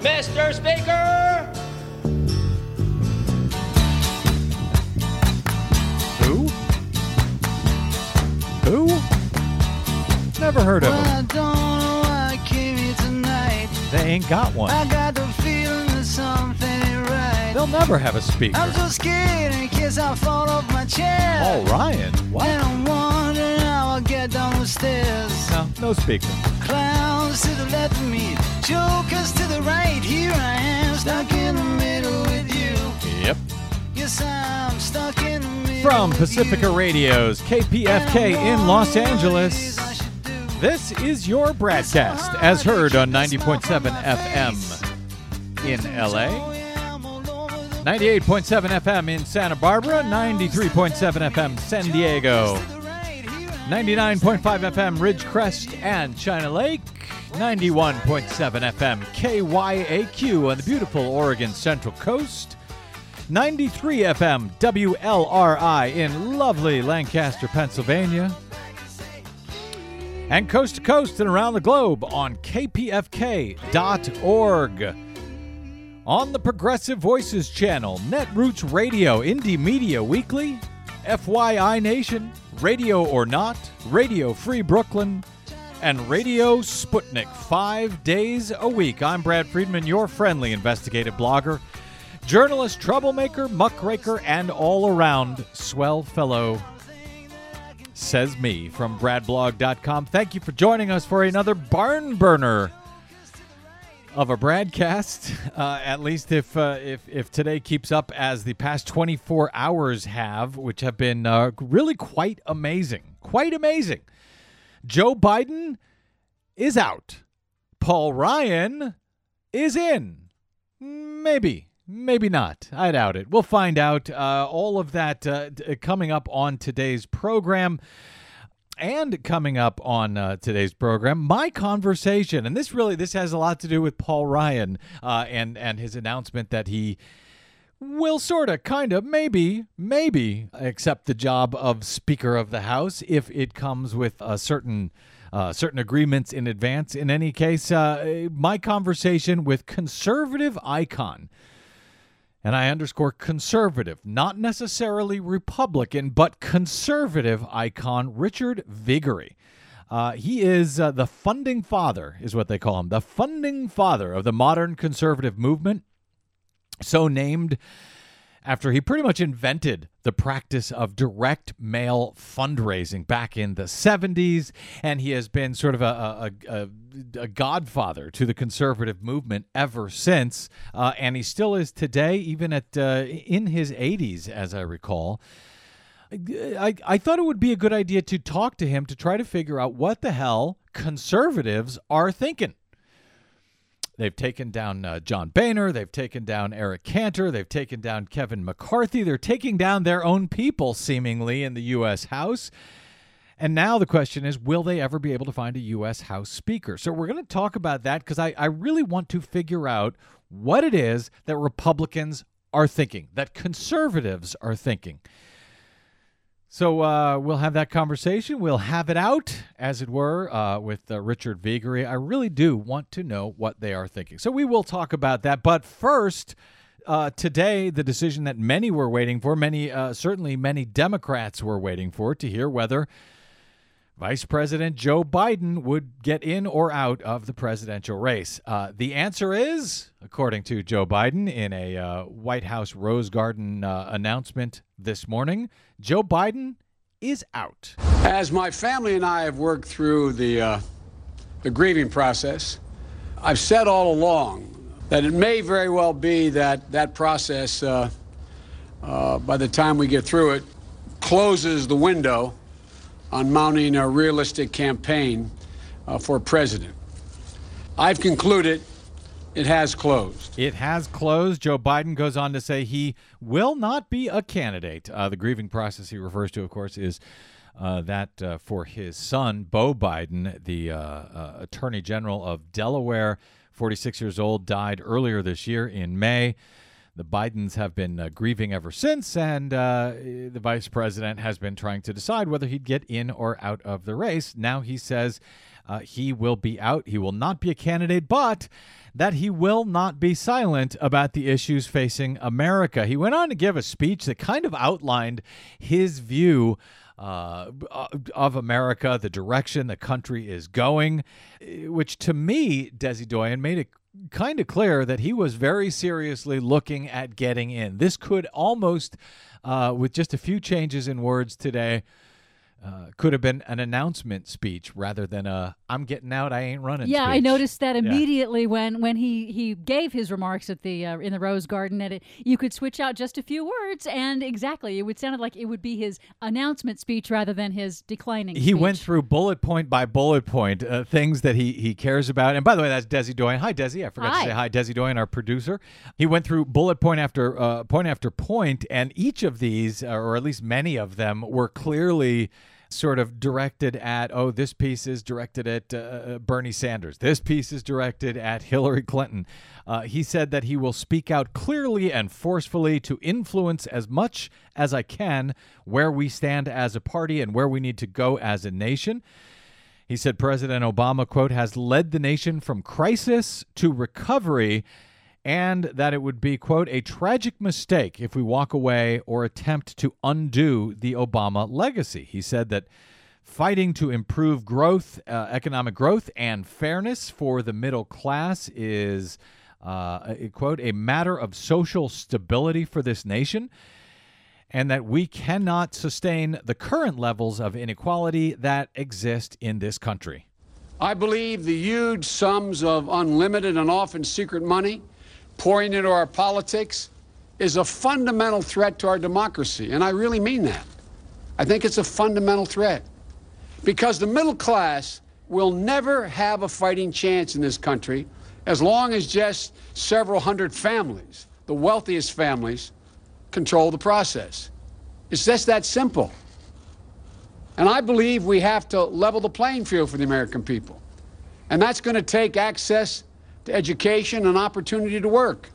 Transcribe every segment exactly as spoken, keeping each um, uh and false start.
Mister Speaker! Who? Who? Never heard of Well, I him. don't know why I came here tonight. They ain't got one. I got the feeling that something ain't right. They'll never have a speaker. I'm so scared in case I fall off my chair. Paul Ryan? And What? I'm wondering how I'll get down the stairs. No, no speaker. Clowns to the left of me, jokers to the right. Here I am, stuck in the middle with you. Yep. Yes, I'm stuck in the middle From with Pacifica you. Radio's K P F K in Los Angeles, this is your broadcast, as heard on ninety point seven F M in L A, ninety-eight point seven F M in Santa Barbara, ninety-three point seven F M San Diego, ninety-nine point five F M Ridgecrest and China Lake, ninety-one point seven F M K Y A Q on the beautiful Oregon Central Coast, ninety-three F M W L R I in lovely Lancaster, Pennsylvania, and coast to coast and around the globe on K P F K dot org. On the Progressive Voices channel, Netroots Radio, Indie Media Weekly, F Y I Nation, Radio or Not, Radio Free Brooklyn, and Radio Sputnik five days a week. I'm Brad Friedman, your friendly investigative blogger, journalist, troublemaker, muckraker, and all-around swell fellow, says me, from brad blog dot com. Thank you for joining us for another barn burner of a broadcast, uh, at least if, uh, if if today keeps up as the past twenty-four hours have, which have been uh, really quite amazing. Quite amazing. Joe Biden is out. Paul Ryan is in. Maybe. Maybe not. I doubt it. We'll find out. Uh, all of that uh, t- coming up on today's program. And coming up on uh, today's program, my conversation, and this really this has a lot to do with Paul Ryan uh, and and his announcement that he will sort of, kind of, maybe, maybe accept the job of Speaker of the House if it comes with a certain uh, certain agreements in advance. In any case, uh, my conversation with conservative icon. And I underscore conservative, not necessarily Republican, but conservative icon Richard Viguerie. Uh, he is uh, the funding father, is what they call him, the funding father of the modern conservative movement, so named after he pretty much invented the practice of direct mail fundraising back in the seventies, and he has been sort of a, a, a, a godfather to the conservative movement ever since, uh, and he still is today, even at uh, in his eighties, as I recall. I, I thought it would be a good idea to talk to him to try to figure out what the hell conservatives are thinking. They've taken down uh, John Boehner. They've taken down Eric Cantor. They've taken down Kevin McCarthy. They're taking down their own people, seemingly, in the U S House. And now the question is, will they ever be able to find a U S House Speaker? So we're going to talk about that because I, I really want to figure out what it is that Republicans are thinking, that conservatives are thinking. So uh, we'll have that conversation. We'll have it out, as it were, uh, with uh, Richard Viguerie. I really do want to know what they are thinking. So we will talk about that. But first, uh, today, the decision that many were waiting for, many, uh, certainly many Democrats were waiting for, to hear whether Vice President Joe Biden would get in or out of the presidential race. Uh, the answer is, according to Joe Biden in a uh, White House Rose Garden uh, announcement this morning, Joe Biden is out. As my family and I have worked through the, uh, the grieving process, I've said all along that it may very well be that that process, uh, uh, by the time we get through it, closes the window on mounting a realistic campaign uh, for president. I've concluded it has closed. It has closed. Joe Biden goes on to say he will not be a candidate. Uh, the grieving process he refers to, of course, is uh, that uh, for his son, Beau Biden, the uh, uh, Attorney General of Delaware, forty-six years old, died earlier this year in May. The Bidens have been uh, grieving ever since, and uh, the vice president has been trying to decide whether he'd get in or out of the race. Now he says uh, he will be out. He will not be a candidate, but that he will not be silent about the issues facing America. He went on to give a speech that kind of outlined his view uh, of America, the direction the country is going, which to me, Desi Doyen, made it kind of clear that he was very seriously looking at getting in. This could almost, uh, with just a few changes in words today, Uh, could have been an announcement speech rather than a "I'm getting out, I ain't running." Yeah, speech. I noticed that Yeah. immediately when when he, he gave his remarks at the uh, in the Rose Garden. That it, you could switch out just a few words, and exactly, it would sound like it would be his announcement speech rather than his declining. He speech. went through bullet point by bullet point uh, things that he he cares about. And by the way, that's Desi Doyen. Hi, Desi. I forgot Hi. to say hi, Desi Doyen, our producer. He went through bullet point after uh, point after point, and each of these, uh, or at least many of them, were clearly sort of directed at, oh, this piece is directed at uh, Bernie Sanders. This piece is directed at Hillary Clinton. Uh, he said that he will speak out clearly and forcefully to influence as much as I can where we stand as a party and where we need to go as a nation. He said President Obama, quote, has led the nation from crisis to recovery, and that it would be, quote, a tragic mistake if we walk away or attempt to undo the Obama legacy. He said that fighting to improve growth, uh, economic growth, and fairness for the middle class is, uh, a, quote, a matter of social stability for this nation, and that we cannot sustain the current levels of inequality that exist in this country. I believe the huge sums of unlimited and often secret money pouring into our politics is a fundamental threat to our democracy, and I really mean that. I think it's a fundamental threat because the middle class will never have a fighting chance in this country as long as just several hundred families, the wealthiest families, control the process. It's just that simple. And I believe we have to level the playing field for the American people, and that's going to take access to education and opportunity to work.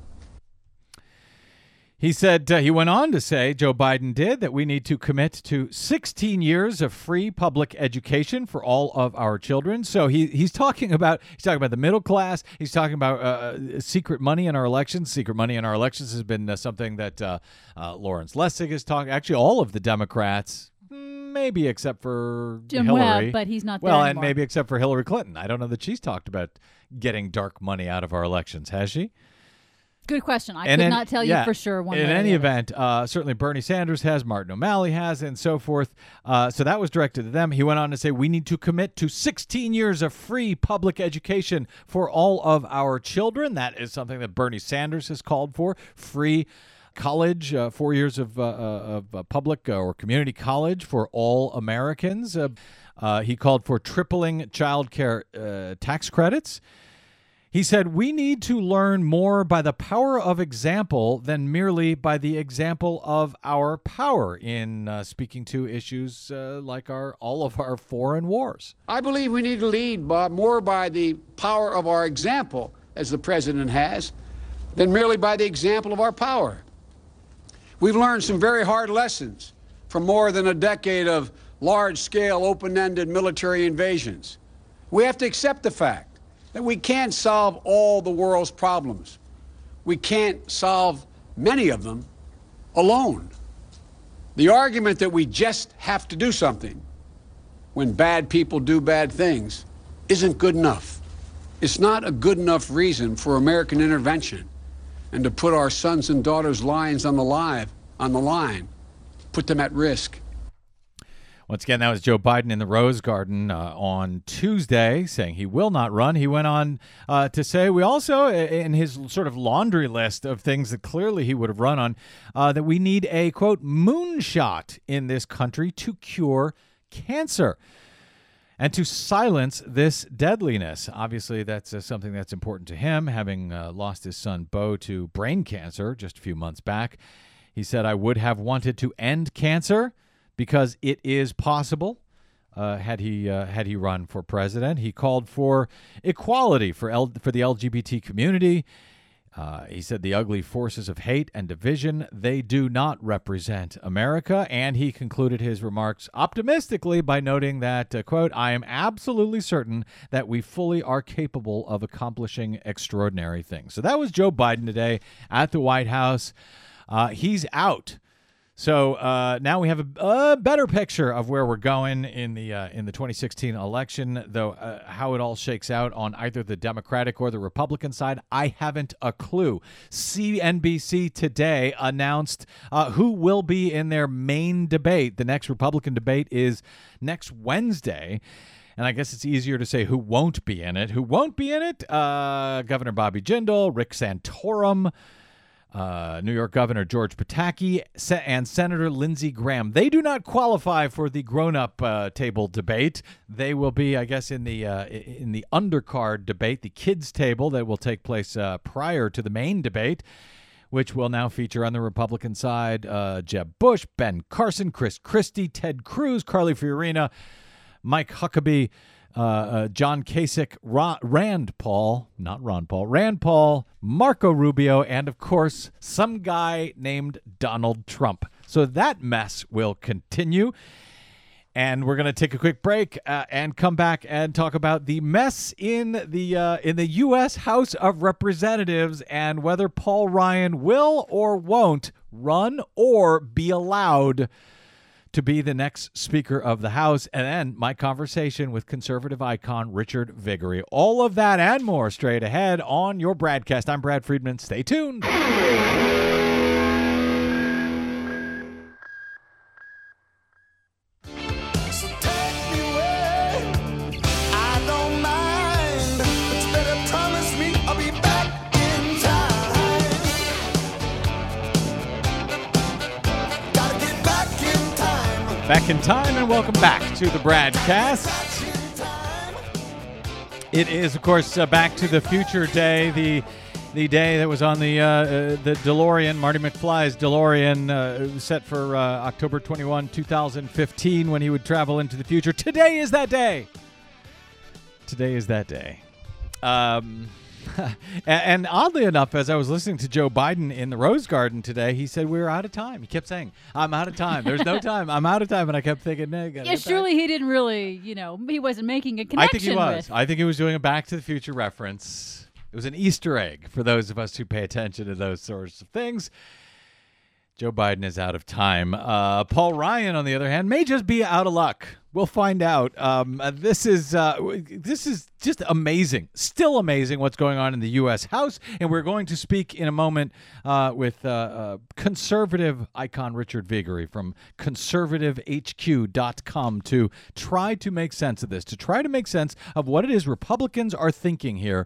He said, uh, he went on to say, Joe Biden did, that we need to commit to sixteen years of free public education for all of our children. So he he's talking about he's talking about the middle class. He's talking about uh, secret money in our elections. Secret money in our elections has been uh, something that uh, uh, Lawrence Lessig is talking. Actually, all of the Democrats, maybe except for Jim Hillary, Webb, but he's not there well, and anymore. maybe except for Hillary Clinton. I don't know that she's talked about getting dark money out of our elections, has she? Good question. I And could in- not tell yeah, you for sure. One in way or any the other. event, uh, certainly Bernie Sanders has, Martin O'Malley has, and so forth. Uh, so that was directed to them. He went on to say, we need to commit to sixteen years of free public education for all of our children. That is something that Bernie Sanders has called for. Free college, uh, four years of, uh, of uh, public or community college for all Americans. Uh, uh, he called for tripling child care uh, tax credits. He said, we need to learn more by the power of example than merely by the example of our power in uh, speaking to issues uh, like our all of our foreign wars. I believe we need to lead by, more by the power of our example, as the president has, than merely by the example of our power. We've learned some very hard lessons from more than a decade of large-scale, open-ended military invasions. We have to accept the fact that we can't solve all the world's problems. We can't solve many of them alone. The argument that we just have to do something when bad people do bad things isn't good enough. It's not a good enough reason for American intervention and to put our sons and daughters' lives on the live, on the line, put them at risk. Once again, that was Joe Biden in the Rose Garden uh, on Tuesday, saying he will not run. He went on uh, to say, we also, in his sort of laundry list of things that clearly he would have run on, uh, that we need a, quote, moonshot in this country to cure cancer and to silence this deadliness. Obviously, that's uh, something that's important to him, having uh, lost his son, Beau, to brain cancer just a few months back. He said, I would have wanted to end cancer because it is possible, uh, had he uh, had he run for president. He called for equality for L- for the L G B T community. Uh, he said the ugly forces of hate and division, they do not represent America. And he concluded his remarks optimistically by noting that, uh, quote, I am absolutely certain that we fully are capable of accomplishing extraordinary things. So that was Joe Biden today at the White House. Uh, he's out. So uh, now we have a, a better picture of where we're going in the uh, in the twenty sixteen election, though uh, how it all shakes out on either the Democratic or the Republican side, I haven't a clue. C N B C today announced uh, who will be in their main debate. The next Republican debate is next Wednesday. And I guess it's easier to say who won't be in it. Who won't be in it? Uh, Governor Bobby Jindal, Rick Santorum, Uh, New York Governor George Pataki, and Senator Lindsey Graham. They do not qualify for the grown-up uh, table debate. They will be, I guess, in the uh, in the undercard debate, the kids table that will take place uh, prior to the main debate, which will now feature on the Republican side uh, Jeb Bush, Ben Carson, Chris Christie, Ted Cruz, Carly Fiorina, Mike Huckabee, Uh, uh, John Kasich, Ron, Rand Paul, not Ron Paul, Rand Paul, Marco Rubio, and, of course, some guy named Donald Trump. So that mess will continue. And we're going to take a quick break uh, and come back and talk about the mess in the uh, in the U S House of Representatives and whether Paul Ryan will or won't run or be allowed to be the next Speaker of the House, and then my conversation with conservative icon Richard Viguerie. All of that and more straight ahead on your Bradcast. I'm Brad Friedman. Stay tuned. Back in time, and welcome back to the Bradcast. It is, of course, uh, Back to the Future Day, the the day that was on the uh, uh, the DeLorean, Marty McFly's DeLorean, uh, set for uh, October twenty-first, twenty fifteen, when he would travel into the future. Today is that day. Today is that day. Um... and, and oddly enough, as I was listening to Joe Biden in the Rose Garden today, he said, we're out of time. He kept saying, I'm out of time. There's no time. I'm out of time. And I kept thinking, no, yeah, surely he didn't really, you know, he wasn't making a connection I think he was. With. I think he was doing a Back to the Future reference. It was an Easter egg for those of us who pay attention to those sorts of things. Joe Biden is out of time. Uh, Paul Ryan, on the other hand, may just be out of luck. We'll find out. Um, uh, this is uh, this is just amazing. Still amazing what's going on in the U S House. And we're going to speak in a moment uh, with uh, uh, conservative icon Richard Viguerie from conservative H Q dot com to try to make sense of this, to try to make sense of what it is Republicans are thinking here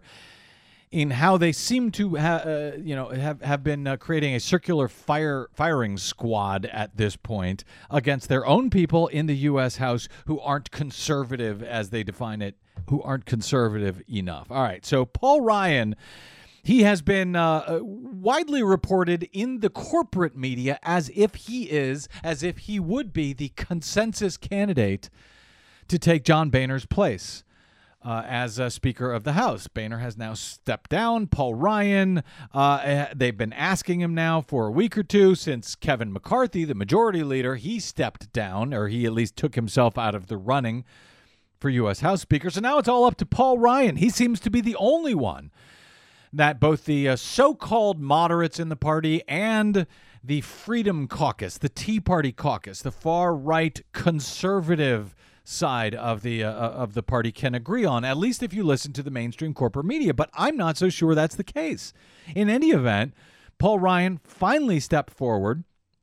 in how they seem to ha- uh, you know, have, have been uh, creating a circular fire firing squad at this point against their own people in the U S House who aren't conservative, as they define it, who aren't conservative enough. All right, so Paul Ryan, he has been uh, widely reported in the corporate media as if he is, as if he would be the consensus candidate to take John Boehner's place. Uh, as a Speaker of the House. Boehner has now stepped down. Paul Ryan, uh, they've been asking him now for a week or two since Kevin McCarthy, the majority leader, he stepped down, or he at least took himself out of the running for U S House Speaker. So now it's all up to Paul Ryan. He seems to be the only one that both the uh, so-called moderates in the party and the Freedom Caucus, the Tea Party caucus, the far-right conservative side of the uh, of the party can agree on, at least if you listen to the mainstream corporate media. But I'm not so sure that's the case. In any event, Paul Ryan finally stepped forward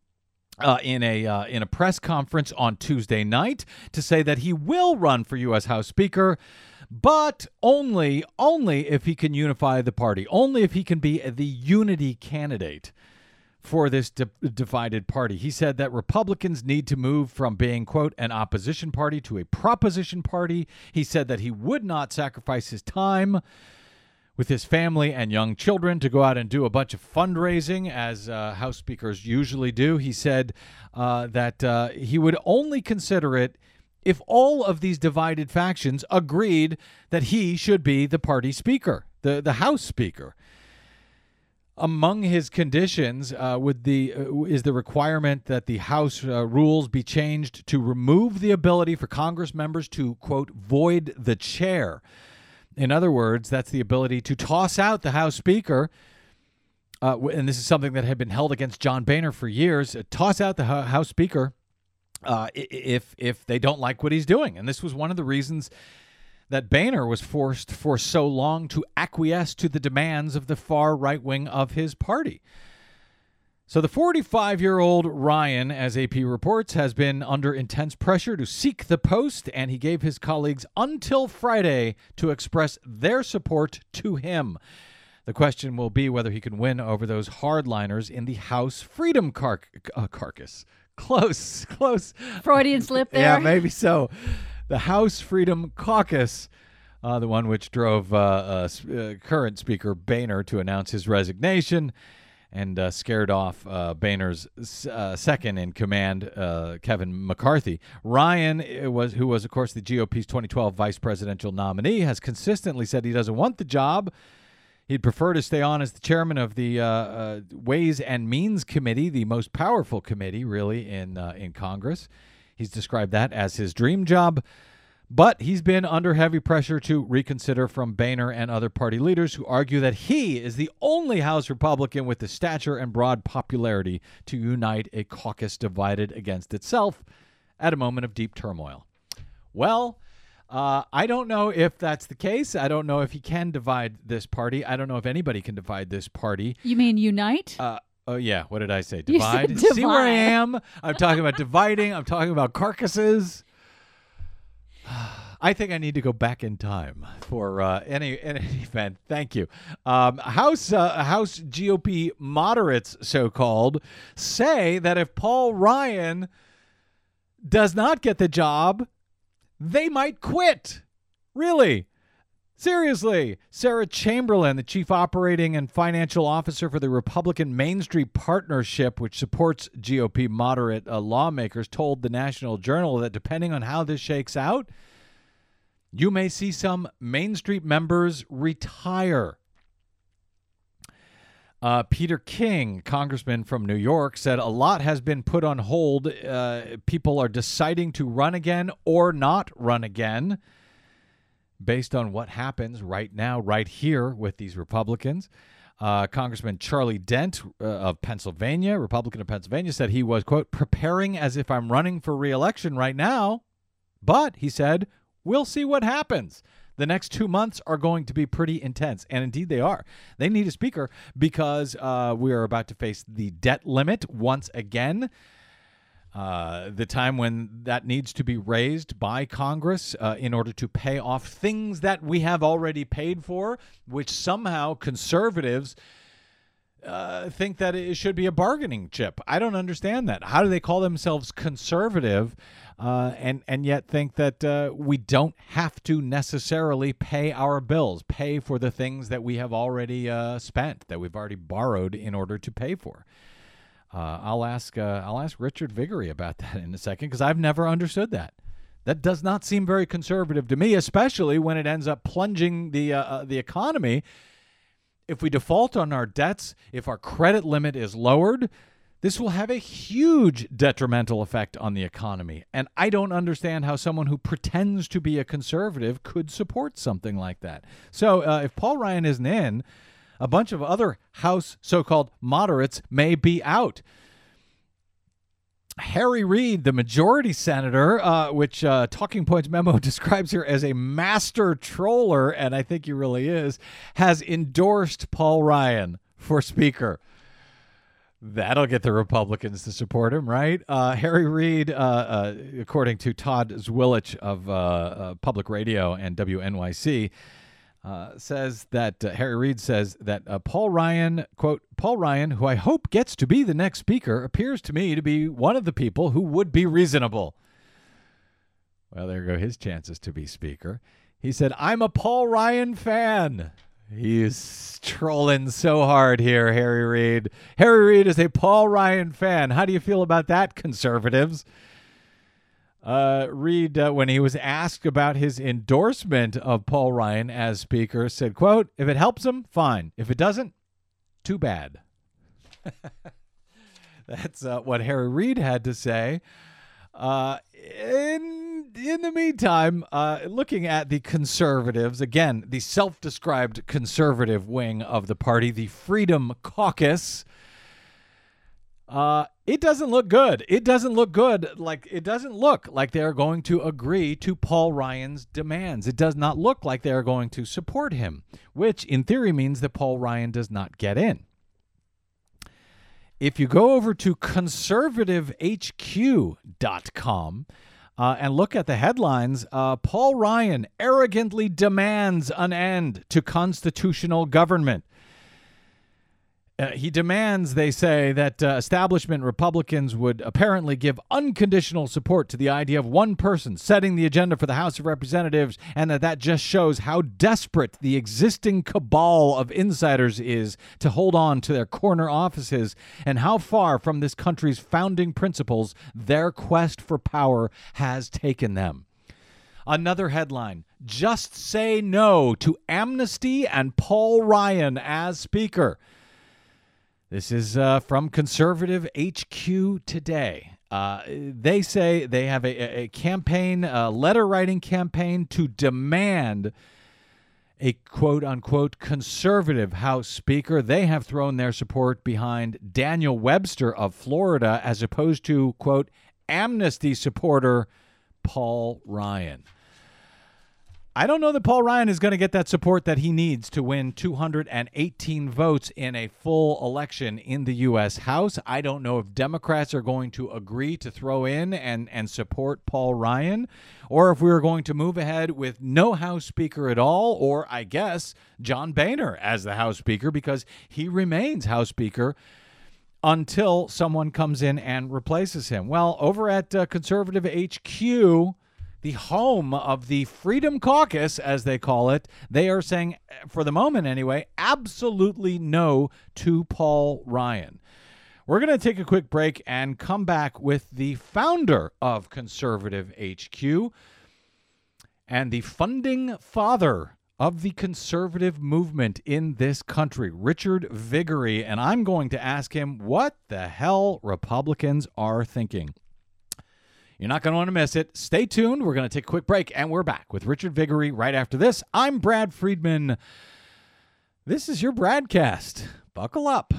uh, in a uh, in a press conference on Tuesday night to say that he will run for U S House Speaker, but only only if he can unify the party, only if he can be the unity candidate for this di- divided party. He said that Republicans need to move from being, quote, an opposition party to a proposition party. He said that he would not sacrifice his time with his family and young children to go out and do a bunch of fundraising, as uh, House speakers usually do. He said uh, that uh, he would only consider it if all of these divided factions agreed that he should be the party speaker, the, the House Speaker. Among his conditions uh, would the uh, is the requirement that the House uh, rules be changed to remove the ability for Congress members to, quote, void the chair. In other words, that's the ability to toss out the House Speaker, uh, and this is something that had been held against John Boehner for years, uh, toss out the House Speaker uh, if if they don't like what he's doing. And this was one of the reasons that Boehner was forced for so long to acquiesce to the demands of the far right wing of his party. So the forty-five-year-old Ryan, as A P reports, has been under intense pressure to seek the post, and he gave his colleagues until Friday to express their support to him. The question will be whether he can win over those hardliners in the House Freedom car- uh, Caucus. Close, close. Freudian slip there. Yeah, maybe so. The House Freedom Caucus, uh, the one which drove uh, uh, uh, current Speaker Boehner to announce his resignation and uh, scared off uh, Boehner's uh, second in command, uh, Kevin McCarthy. Ryan, was, who was, of course, the G O P's twenty twelve vice presidential nominee, has consistently said he doesn't want the job. He'd prefer to stay on as the chairman of the uh, uh, Ways and Means Committee, the most powerful committee, really, in uh, in Congress. He's described that as his dream job, but he's been under heavy pressure to reconsider from Boehner and other party leaders who argue that he is the only House Republican with the stature and broad popularity to unite a caucus divided against itself at a moment of deep turmoil. Well, uh, I don't know if that's the case. I don't know if he can divide this party. I don't know if anybody can divide this party. You mean unite? Uh, Oh, yeah. What did I say? You Divide? said divide. See where I am? I'm talking about dividing. I'm talking about carcasses. I think I need to go back in time for uh, any, any event. Thank you. Um, House, uh, House G O P moderates, so-called, say that if Paul Ryan does not get the job, they might quit. Really? Seriously, Sarah Chamberlain, the chief operating and financial officer for the Republican Main Street Partnership, which supports G O P moderate uh, lawmakers, told the National Journal that depending on how this shakes out, you may see some Main Street members retire. Uh, Peter King, congressman from New York, said a lot has been put on hold. Uh, people are deciding to run again or not run again, based on what happens right now, right here with these Republicans. Uh, Congressman Charlie Dent uh, of Pennsylvania, Republican of Pennsylvania, said he was, quote, preparing as if I'm running for re-election right now. But, he said, we'll see what happens. The next two months are going to be pretty intense. And indeed they are. They need a speaker because uh, we are about to face the debt limit once again. Uh, the time when that needs to be raised by Congress uh, in order to pay off things that we have already paid for, which somehow conservatives uh, think that it should be a bargaining chip. I don't understand that. How do they call themselves conservative uh, and, and yet think that uh, we don't have to necessarily pay our bills, pay for the things that we have already uh, spent, that we've already borrowed in order to pay for? Uh, I'll ask uh, I'll ask Richard Viguerie about that in a second because I've never understood that. That does not seem very conservative to me, especially when it ends up plunging the uh, uh, the economy. If we default on our debts, if our credit limit is lowered, this will have a huge detrimental effect on the economy. And I don't understand how someone who pretends to be a conservative could support something like that. So uh, if Paul Ryan isn't in, a bunch of other House so-called moderates may be out. Harry Reid, the majority senator, uh, which uh, Talking Points memo describes here as a master troller, and I think he really is, has endorsed Paul Ryan for Speaker. That'll get the Republicans to support him, right? Uh, Harry Reid, uh, uh, according to Todd Zwillich of uh, uh, Public Radio and W N Y C, Uh, says that uh, Harry Reid says that uh, Paul Ryan, quote, Paul Ryan, who I hope gets to be the next speaker, appears to me to be one of the people who would be reasonable. Well, there go his chances to be speaker. He said, I'm a Paul Ryan fan. He's trolling so hard here, Harry Reid. Harry Reid is a Paul Ryan fan. How do you feel about that, conservatives? Uh, Reid, uh, when he was asked about his endorsement of Paul Ryan as Speaker, said, quote, if it helps him, fine. If it doesn't, too bad. That's uh, what Harry Reid had to say. Uh, in, in the meantime, uh, looking at the conservatives, again, the self-described conservative wing of the party, the Freedom Caucus, uh, it doesn't look good. It doesn't look good. Like it doesn't look like they are going to agree to Paul Ryan's demands. It does not look like they are going to support him, which in theory means that Paul Ryan does not get in. If you go over to conservative H Q dot com uh, and look at the headlines, uh, Paul Ryan arrogantly demands an end to constitutional government. Uh, he demands, they say, that uh, establishment Republicans would apparently give unconditional support to the idea of one person setting the agenda for the House of Representatives, and that that just shows how desperate the existing cabal of insiders is to hold on to their corner offices, and how far from this country's founding principles their quest for power has taken them. Another headline, just say no to amnesty and Paul Ryan as Speaker. This is uh, from Conservative H Q today. Uh, they say they have a, a campaign, a letter-writing campaign to demand a quote-unquote conservative House Speaker. They have thrown their support behind Daniel Webster of Florida as opposed to, quote, amnesty supporter Paul Ryan. I don't know that Paul Ryan is going to get that support that he needs to win two hundred eighteen votes in a full election in the U S House. I don't know if Democrats are going to agree to throw in and, and support Paul Ryan, or if we're going to move ahead with no House Speaker at all, or I guess John Boehner as the House Speaker, because he remains House Speaker until someone comes in and replaces him. Well, over at uh, Conservative H Q, the home of the Freedom Caucus, as they call it, they are saying, for the moment anyway, absolutely no to Paul Ryan. We're going to take a quick break and come back with the founder of Conservative H Q and the funding father of the conservative movement in this country, Richard Viguerie, and I'm going to ask him what the hell Republicans are thinking. You're not going to want to miss it. Stay tuned. We're going to take a quick break, and we're back with Richard Viguerie right after this. I'm Brad Friedman. This is your Bradcast. Buckle up.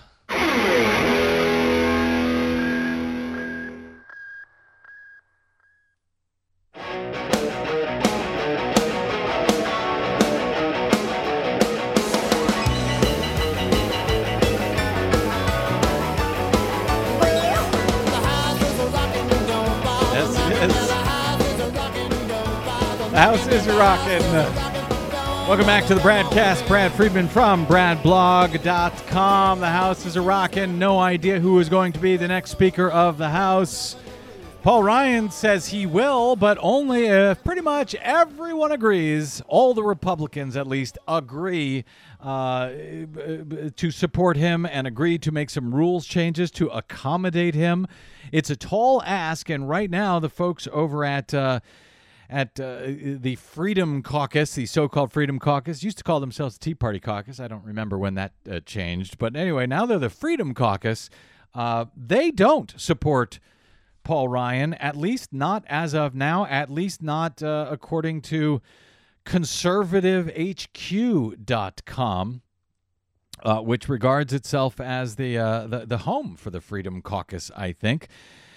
The house is rocking. Welcome back to the Bradcast. Brad Friedman from brad blog dot com. The house is rocking. No idea who is going to be the next Speaker of the House. Paul Ryan says he will, but only if pretty much everyone agrees. All the Republicans, at least, agree uh, to support him and agree to make some rules changes to accommodate him. It's a tall ask, and right now the folks over at uh, at uh, the Freedom Caucus, the so-called Freedom Caucus, used to call themselves the Tea Party Caucus. I don't remember when that uh, changed. But anyway, now they're the Freedom Caucus. Uh, they don't support Paul Ryan, at least not as of now, at least not uh, according to conservative H Q dot com, uh, which regards itself as the, uh, the, the home for the Freedom Caucus, I think,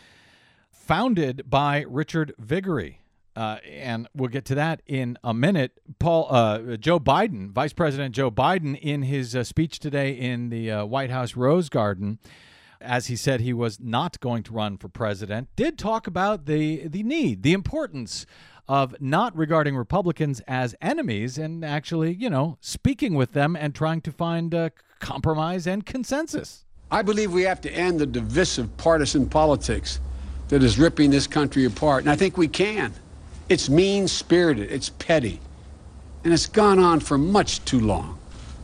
founded by Richard Viguerie. Uh, and we'll get to that in a minute. Paul, uh, Joe Biden, Vice President Joe Biden, in his uh, speech today in the uh, White House Rose Garden, as he said he was not going to run for president, did talk about the the need, the importance of not regarding Republicans as enemies and actually, you know, speaking with them and trying to find a compromise and consensus. I believe we have to end the divisive partisan politics that is ripping this country apart, and I think we can. It's mean-spirited, it's petty, and it's gone on for much too long.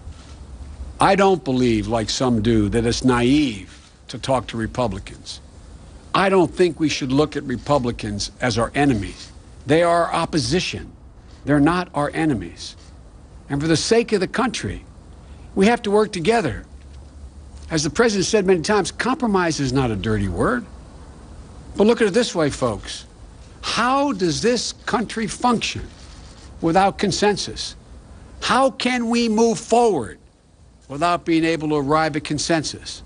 I don't believe, like some do, that it's naive to talk to Republicans. I don't think we should look at Republicans as our enemies. They are our opposition. They're not our enemies. And for the sake of the country, we have to work together. As the president said many times, compromise is not a dirty word. But look at it this way, folks. How does this country function without consensus? How can we move forward without being able to arrive at consensus?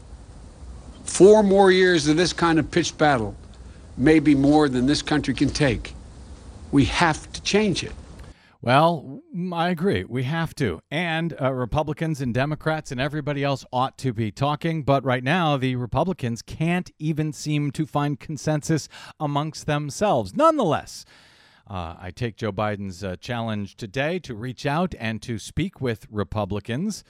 Four more years of this kind of pitched battle may be more than this country can take. We have to change it. Well, I agree. We have to. And uh, Republicans and Democrats and everybody else ought to be talking. But right now, the Republicans can't even seem to find consensus amongst themselves. Nonetheless, uh, I take Joe Biden's uh, challenge today to reach out and to speak with Republicans.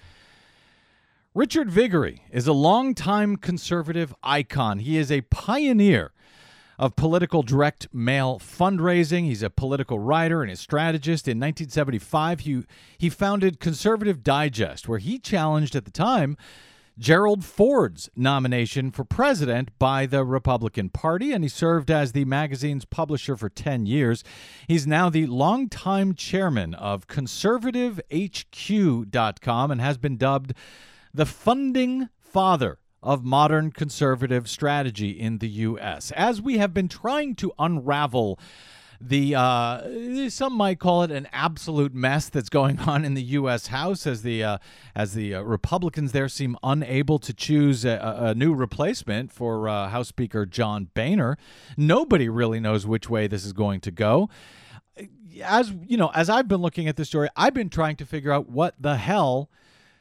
Richard Viguerie is a longtime conservative icon. He is a pioneer of political direct mail fundraising. He's a political writer and a strategist. In nineteen seventy-five, he, he founded Conservative Digest, where he challenged at the time Gerald Ford's nomination for president by the Republican Party, and he served as the magazine's publisher for ten years. He's now the longtime chairman of conservative H Q dot com and has been dubbed the funding father of modern conservative strategy in the U S. As we have been trying to unravel the, uh, some might call it an absolute mess that's going on in the U S. House, as the uh, as the uh, Republicans there seem unable to choose a, a new replacement for uh, House Speaker John Boehner. Nobody really knows which way this is going to go. As you know, as I've been looking at this story, I've been trying to figure out what the hell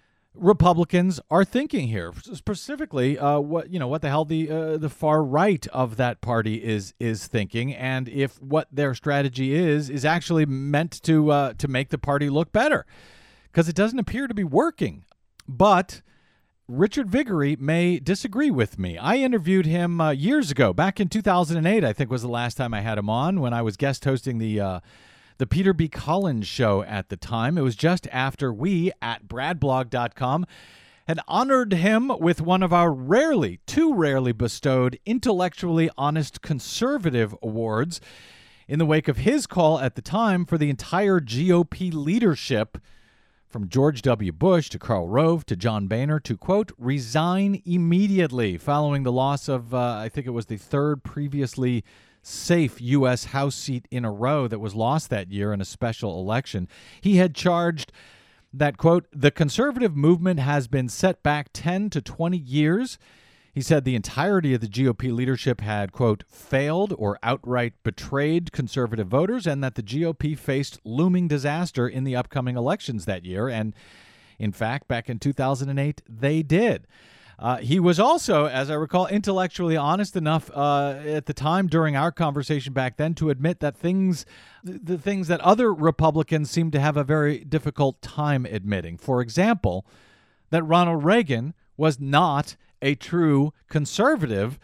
Republicans are thinking here, specifically uh, what you know what the hell the uh, the far right of that party is is thinking, and if what their strategy is is actually meant to uh, to make the party look better, because it doesn't appear to be working. But Richard Viguerie may disagree with me. I interviewed him uh, years ago, back in two thousand eight. I think was the last time I had him on, when I was guest hosting the. Uh, The Peter B. Collins show at the time. It was just after we at brad blog dot com had honored him with one of our rarely, too rarely bestowed Intellectually Honest Conservative Awards in the wake of his call at the time for the entire G O P leadership, from George W. Bush to Karl Rove to John Boehner, to, quote, resign immediately following the loss of, uh, I think it was the third previously safe U S. House seat in a row that was lost that year in a special election. He had charged that, quote, the conservative movement has been set back ten to twenty years. He said the entirety of the G O P leadership had, quote, failed or outright betrayed conservative voters, and that the G O P faced looming disaster in the upcoming elections that year. And in fact, back in two thousand eight, they did. Uh, he was also, as I recall, intellectually honest enough uh, at the time during our conversation back then to admit that things, the things that other Republicans seem to have a very difficult time admitting. For example, that Ronald Reagan was not a true conservative,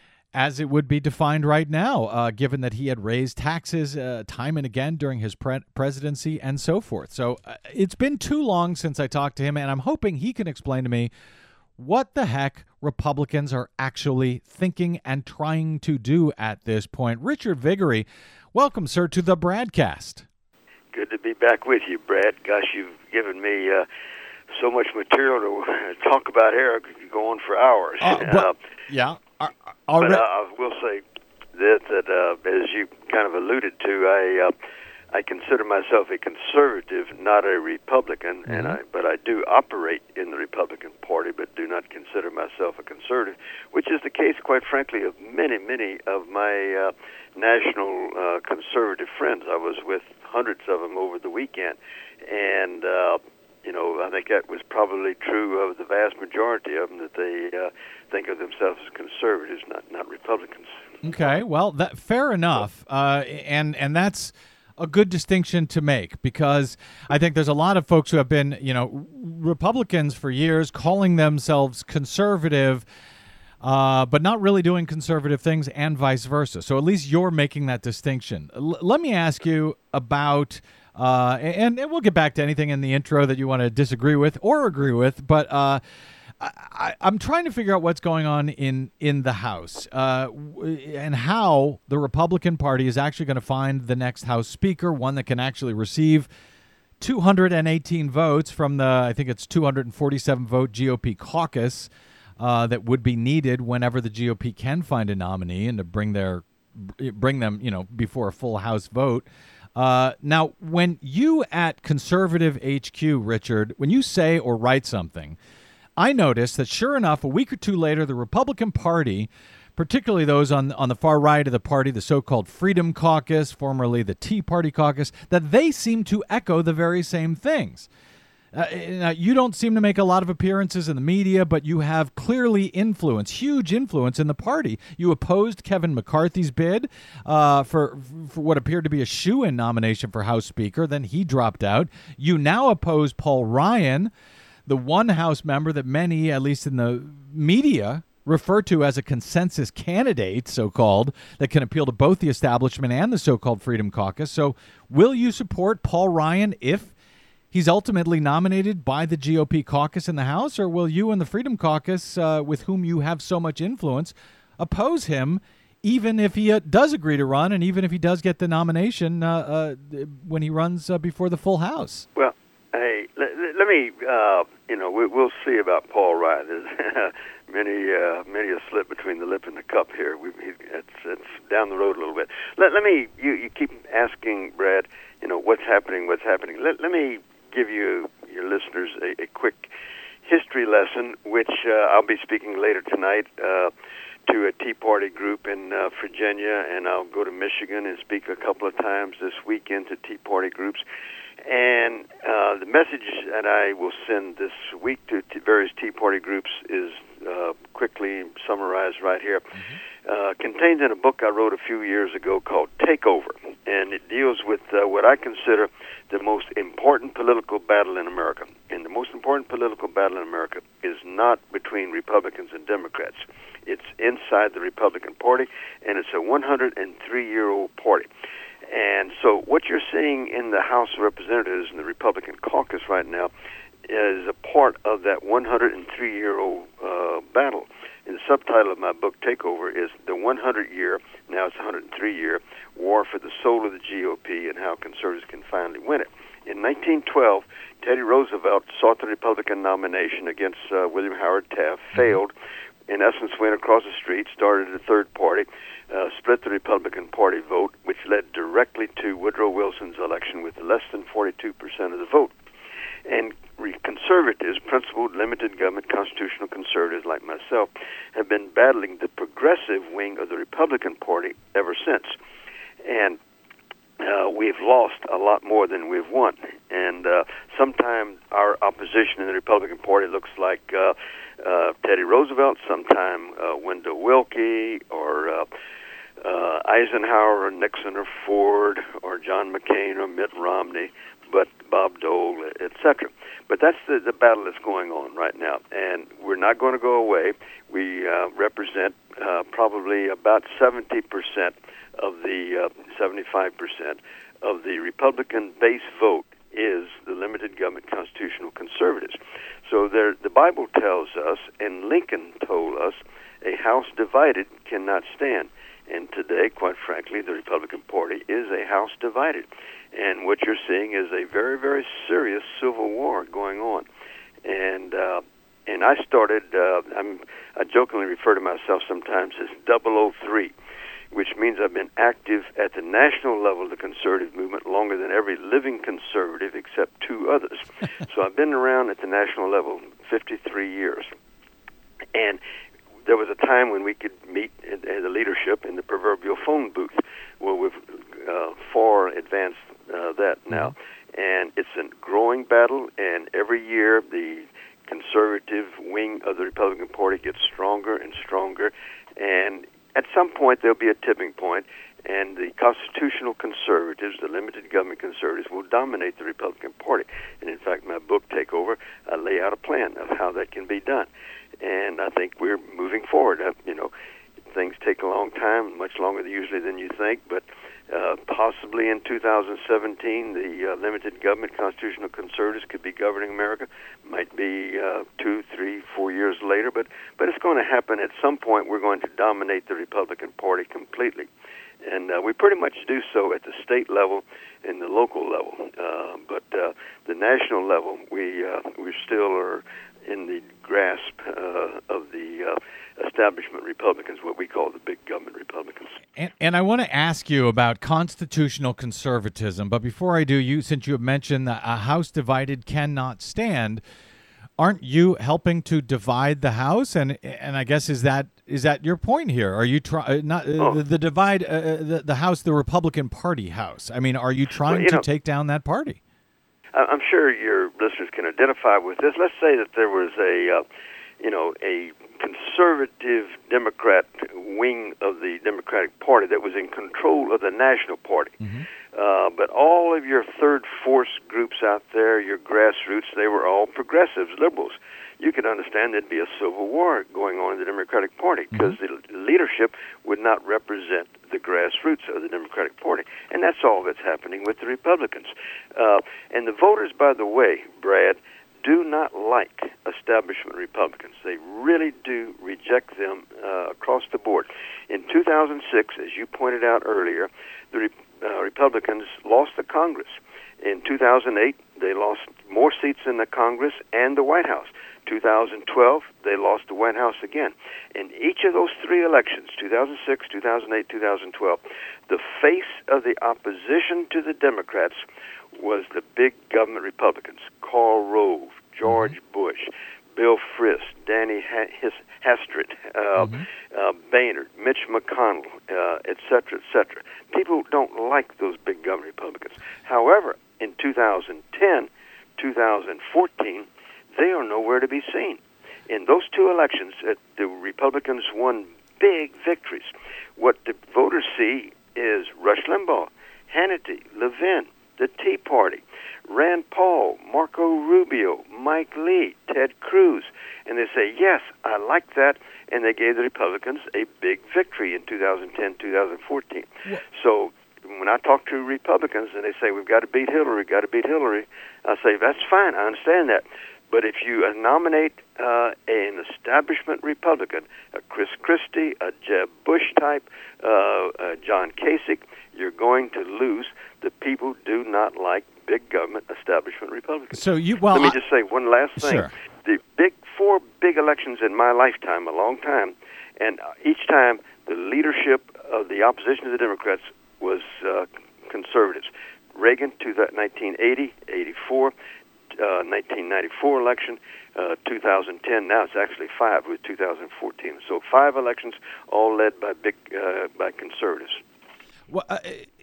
as it would be defined right now, uh, given that he had raised taxes uh, time and again during his pre- presidency and so forth. So uh, it's been too long since I talked to him, and I'm hoping he can explain to me what the heck Republicans are actually thinking and trying to do at this point. Richard Viguerie, welcome, sir, to the Bradcast. Good to be back with you, Brad. Gosh, you've given me uh, so much material to talk about here. I could go on for hours. Uh, but, uh, yeah. Uh, uh, but uh, I will say that, that uh, as you kind of alluded to, I... Uh, I consider myself a conservative, not a Republican, mm-hmm. and I, but I do operate in the Republican Party, but do not consider myself a conservative, which is the case, quite frankly, of many, many of my uh, national uh, conservative friends. I was with hundreds of them over the weekend, and uh, you know, I think that was probably true of the vast majority of them, that they uh, think of themselves as conservatives, not not Republicans. Okay, well, that fair enough, uh, and and that's a good distinction to make, because I think there's a lot of folks who have been, you know, Republicans for years, calling themselves conservative, uh, but not really doing conservative things, and vice versa. So at least you're making that distinction. L- let me ask you about, uh, and, and we'll get back to anything in the intro that you want to disagree with or agree with, but uh, I, I'm trying to figure out what's going on in, in the House uh, and how the Republican Party is actually going to find the next House Speaker, one that can actually receive two hundred eighteen votes from the, I think it's two hundred forty-seven vote G O P caucus. uh, that would be needed whenever the G O P can find a nominee and to bring their bring them, you know, before a full House vote. Uh, now, when you at Conservative H Q, Richard, when you say or write something, I noticed that sure enough, a week or two later, the Republican Party, particularly those on on the far right of the party, the so-called Freedom Caucus, formerly the Tea Party Caucus, that they seem to echo the very same things. Uh, now, you don't seem to make a lot of appearances in the media, but you have clearly influence, huge influence in the party. You opposed Kevin McCarthy's bid uh, for, for what appeared to be a shoo-in nomination for House Speaker. Then he dropped out. You now oppose Paul Ryan, the one House member that many, at least in the media, refer to as a consensus candidate, so-called, that can appeal to both the establishment and the so-called Freedom Caucus. So will you support Paul Ryan if he's ultimately nominated by the G O P caucus in the House, or will you and the Freedom Caucus, uh, with whom you have so much influence, oppose him even if he uh, does agree to run and even if he does get the nomination uh, uh, when he runs uh, before the full House? Well, hey, let, let me, uh, you know, we, we'll see about Paul Ryan. There's many, uh, many a slip between the lip and the cup here. We, he, it's, it's down the road a little bit. Let, let me, you, you keep asking, Brad, you know, what's happening, what's happening. Let, let me give you, your listeners, a, a quick history lesson, which uh, I'll be speaking later tonight uh, to a Tea Party group in uh, Virginia, and I'll go to Michigan and speak a couple of times this weekend to Tea Party groups. And uh, the message that I will send this week to, to various Tea Party groups is uh, quickly summarized right here. Mm-hmm. Uh, contained in a book I wrote a few years ago called Takeover, and it deals with uh, what I consider the most important political battle in America. And the most important political battle in America is not between Republicans and Democrats. It's inside the Republican Party, and it's a one hundred three-year-old party. And so what you're seeing in the House of Representatives and the Republican caucus right now is a part of that one hundred three-year-old uh, battle. And the subtitle of my book, Takeover, is the one hundred year, now it's one hundred three year, war for the soul of the G O P and how conservatives can finally win it. In nineteen twelve, Teddy Roosevelt sought the Republican nomination against uh, William Howard Taft, failed, in essence went across the street, started a third party, uh, split the Republican Party vote, which led directly to Woodrow Wilson's election with less than forty-two percent of the vote. And conservatives, principled, limited government, constitutional conservatives like myself, have been battling the progressive wing of the Republican Party ever since. And uh, we've lost a lot more than we've won. And uh, sometimes our opposition in the Republican Party looks like uh, uh, Teddy Roosevelt, sometime uh, Wendell Willkie, or uh, uh, Eisenhower, or Nixon, or Ford, or John McCain, or Mitt Romney, but Bob Dole, et cetera. But that's the, the battle that's going on right now, and we're not going to go away. We uh, represent uh, probably about seventy percent of the uh, seventy-five percent of the Republican base vote is the limited government constitutional conservatives. So there, the Bible tells us, and Lincoln told us, a house divided cannot stand. And today, quite frankly, the Republican Party is a house divided. And what you're seeing is a very, very serious civil war going on. And uh, and I started, uh, I'm, I jokingly refer to myself sometimes as double oh three, which means I've been active at the national level of the conservative movement longer than every living conservative except two others. So I've been around at the national level fifty-three years. And there was a time when we could meet as a leadership in the proverbial phone booth. Well, we've uh, far advanced uh, that now. And it's a growing battle, and every year the conservative wing of the Republican Party gets stronger and stronger. And at some point there'll be a tipping point, and the constitutional conservatives, the limited government conservatives, will dominate the Republican Party. And in fact, my book, Takeover, I lay out a plan of how that can be done. And I think we're moving forward. Uh, you know, things take a long time, much longer usually than you think, but uh, possibly in two thousand seventeen, the uh, limited government constitutional conservatives could be governing America. Might be uh, two, three, four years later, but, but it's going to happen at some point. We're going to dominate the Republican Party completely. and uh, we pretty much do so at the state level and the local level. Uh, but uh, the national level, we uh, we still are in the grasp uh, of the uh, establishment Republicans, what we call the big government Republicans. And, and I want to ask you about constitutional conservatism, but before I do, you since you have mentioned that a house divided cannot stand, aren't you helping to divide the House? And and I guess is that is that your point here? Are you trying not uh, oh. the, the divide uh, the the House, the Republican Party House? I mean, are you trying well, you to know, take down that party? I'm sure your listeners can identify with this. Let's say that there was a, uh, you know, a conservative Democrat wing of the Democratic Party that was in control of the National Party. Mm-hmm. Uh, but all of your third force groups out there, your grassroots, they were all progressives, liberals. You could understand there'd be a civil war going on in the Democratic Party because mm-hmm. the leadership would not represent the grassroots of the Democratic Party. And that's all that's happening with the Republicans. Uh, and the voters, by the way, Brad, do not like establishment Republicans. They really do reject them uh, across the board. In two thousand six, as you pointed out earlier, the Re- uh, Republicans lost the Congress. In two thousand eight, they lost more seats in the Congress and the White House. two thousand twelve, they lost the White House again. In each of those three elections, two thousand six, two thousand eight, two thousand twelve, the face of the opposition to the Democrats was the big government Republicans, Karl Rove, George Bush, Bill Frist, Danny Hastert, uh, mm-hmm. uh, Boehner, Mitch McConnell, uh, et cetera, et cetera. People don't like those big government Republicans. However, in two thousand ten, two thousand fourteen, they are nowhere to be seen. In those two elections, uh, the Republicans won big victories. What the voters see is Rush Limbaugh, Hannity, Levin, the Tea Party, Rand Paul, Marco Rubio, Mike Lee, Ted Cruz, and they say, yes, I like that, and they gave the Republicans a big victory in two thousand ten, two thousand fourteen. Yeah. So when I talk to Republicans and they say, we've got to beat Hillary, we've got to beat Hillary, I say, that's fine, I understand that. But if you nominate uh, an establishment Republican, a Chris Christie, a Jeb Bush type, uh, uh, John Kasich, you're going to lose. The people do not like big government establishment Republicans. So you well, let me I, just say one last thing. Sure. The big four big elections in my lifetime, a long time, and each time the leadership of the opposition to the Democrats was uh, conservatives. Reagan, to that nineteen eighty, eighty-four. Uh, nineteen ninety-four election, uh, two thousand ten. Now it's actually five with two thousand fourteen. So five elections, all led by big uh, by conservatives. Well, uh,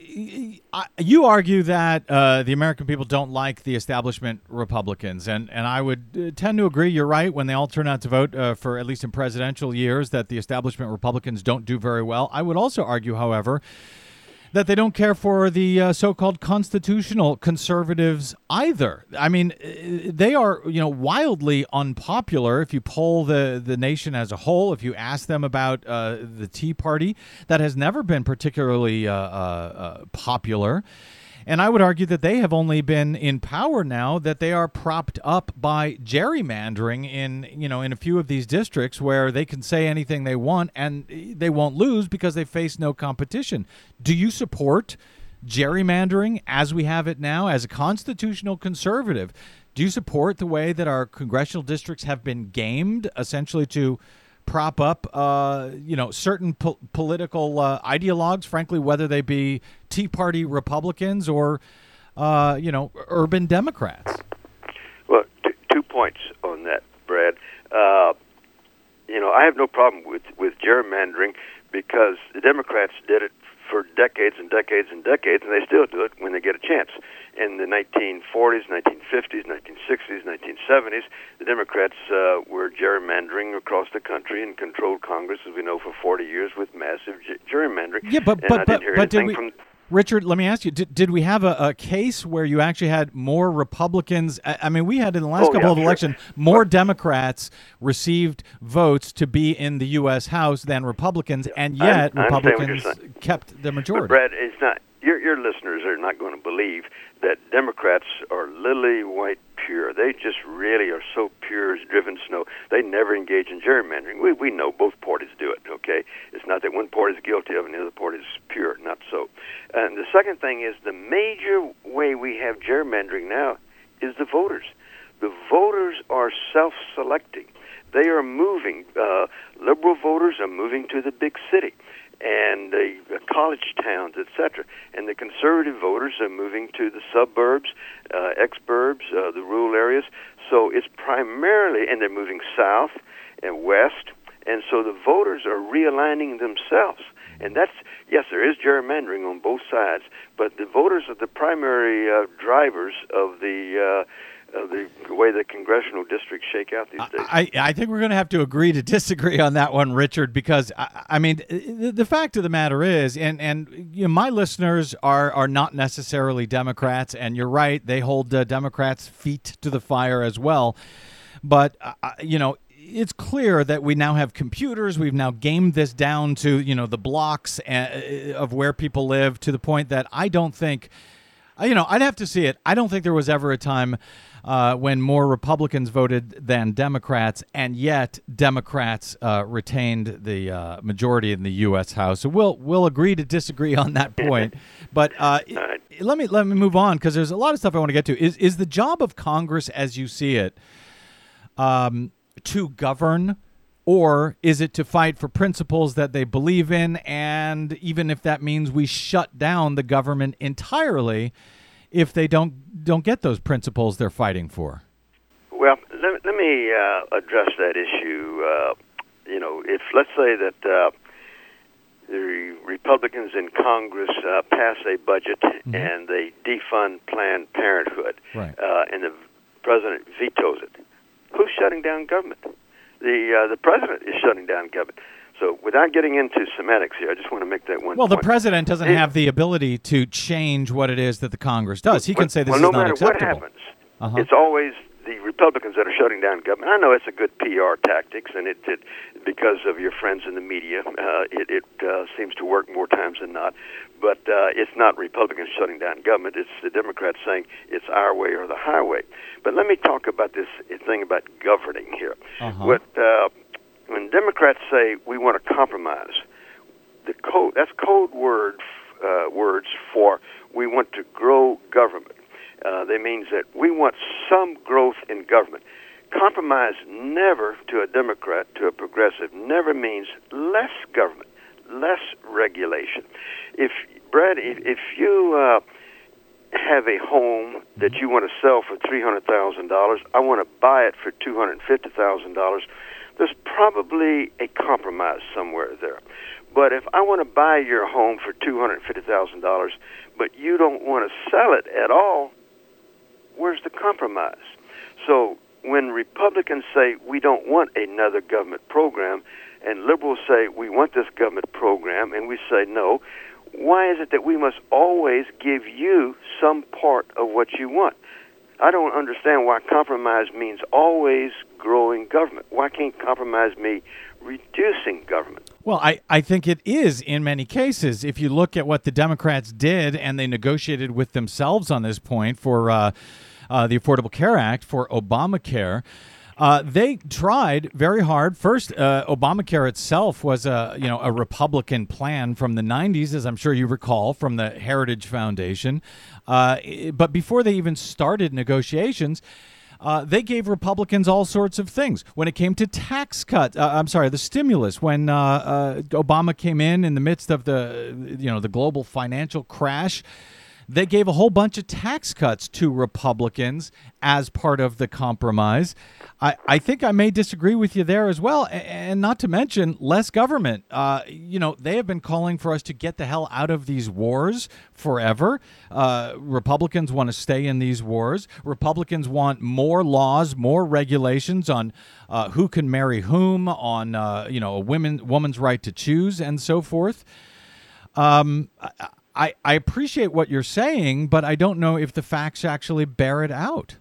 you argue that uh, the American people don't like the establishment Republicans, and, and I would uh, tend to agree. You're right. When they all turn out to vote uh, for, at least in presidential years, that the establishment Republicans don't do very well. I would also argue, however, that they don't care for the uh, so-called constitutional conservatives either. I mean, they are, you know, wildly unpopular. If you poll the, the nation as a whole, if you ask them about uh, the Tea Party, that has never been particularly uh, uh, uh, popular. And I would argue that they have only been in power now that they are propped up by gerrymandering in, you know, in a few of these districts where they can say anything they want and they won't lose because they face no competition. Do you support gerrymandering as we have it now as a constitutional conservative? Do you support the way that our congressional districts have been gamed essentially to prop up, uh, you know, certain po- political uh, ideologues, frankly, whether they be Tea Party Republicans or, uh, you know, urban Democrats? Well, t- two points on that, Brad. Uh, you know, I have no problem with, with gerrymandering because the Democrats did it for decades and decades and decades, and they still do it when they get a chance. In the nineteen forties, nineteen fifties, nineteen sixties, nineteen seventies, the Democrats uh, were gerrymandering across the country and controlled Congress, as we know, for forty years with massive g- gerrymandering. Yeah, but and but I but, didn't hear but did anything we, from Richard? Let me ask you: Did, did we have a, a case where you actually had more Republicans? I, I mean, we had in the last oh, couple yeah, of sure. elections more Democrats received votes to be in the U S House than Republicans, yeah. and yet I, I Republicans kept the majority. But Brad, it's not. Your, your listeners are not going to believe that Democrats are lily white pure. They just really are so pure as driven snow. They never engage in gerrymandering. We we know both parties do it, okay? It's not that one party is guilty of it and the other party is pure, not so. And the second thing is the major way we have gerrymandering now is the voters. The voters are self-selecting. They are moving. Uh, liberal voters are moving to the big city and the uh, college towns, et cetera. And the conservative voters are moving to the suburbs, uh, exurbs, uh, the rural areas. So it's primarily, and they're moving south and west. And so the voters are realigning themselves. And that's, yes, there is gerrymandering on both sides, but the voters are the primary uh, drivers of the uh, of the way the congressional districts shake out these days. I, I think we're going to have to agree to disagree on that one, Richard, because, I, I mean, the, the fact of the matter is, and, and you know, my listeners are, are not necessarily Democrats, and you're right, they hold uh, Democrats' feet to the fire as well. But, uh, you know, it's clear that we now have computers. We've now gamed this down to, you know, the blocks of where people live, to the point that I don't think, you know, I'd have to see it. I don't think there was ever a time uh, when more Republicans voted than Democrats, and yet Democrats uh, retained the uh, majority in the U S House. So we'll we'll agree to disagree on that point. But uh, let me let me move on, because there's a lot of stuff I want to get to. Is is the job of Congress, as you see it, um, to govern, or is it to fight for principles that they believe in, and even if that means we shut down the government entirely if they don't don't get those principles they're fighting for? Well, let, let me uh, address that issue. Uh, you know, if let's say that uh, the Republicans in Congress uh, pass a budget mm-hmm. and they defund Planned Parenthood, right. uh, and the president vetoes it, who's shutting down government? The uh, the president is shutting down government. So without getting into semantics here, I just want to make that one Well, point. the president doesn't it, have the ability to change what it is that the Congress does. He can well, say this well, is no not matter acceptable. what happens, uh-huh. it's always the Republicans that are shutting down government. I know it's a good P R tactics, and it, it because of your friends in the media, uh, it, it uh, seems to work more times than not. But uh, it's not Republicans shutting down government. It's the Democrats saying it's our way or the highway. But let me talk about this thing about governing here. Uh-huh. What uh, when Democrats say we want to compromise, the code that's code word uh, words for we want to grow government. Uh, that means that we want some growth in government. Compromise never, to a Democrat, to a progressive, never means less government, less regulation. If Brad, if, if you uh, have a home that you want to sell for three hundred thousand dollars, I want to buy it for two hundred fifty thousand dollars. There's probably a compromise somewhere there. But if I want to buy your home for two hundred fifty thousand dollars, but you don't want to sell it at all, where's the compromise? So when Republicans say we don't want another government program, and liberals say we want this government program, and we say no, why is it that we must always give you some part of what you want? I don't understand why compromise means always growing government. Why can't compromise mean reducing government? Well, I, I think it is in many cases. If you look at what the Democrats did, and they negotiated with themselves on this point for uh, uh, the Affordable Care Act, for Obamacare, uh, they tried very hard. First, uh, Obamacare itself was a you know a Republican plan from the nineties, as I'm sure you recall, from the Heritage Foundation. Uh, but before they even started negotiations, Uh, they gave Republicans all sorts of things. When it came to tax cuts, uh, I'm sorry, the stimulus, when uh, uh, Obama came in in the midst of the, you know, the global financial crash, they gave a whole bunch of tax cuts to Republicans as part of the compromise. I, I think I may disagree with you there as well, and not to mention less government. Uh, you know, they have been calling for us to get the hell out of these wars forever. Uh, Republicans want to stay in these wars. Republicans want more laws, more regulations on uh, who can marry whom, on uh, you know a women woman's right to choose, and so forth. Um, I, I appreciate what you're saying, but I don't know if the facts actually bear it out.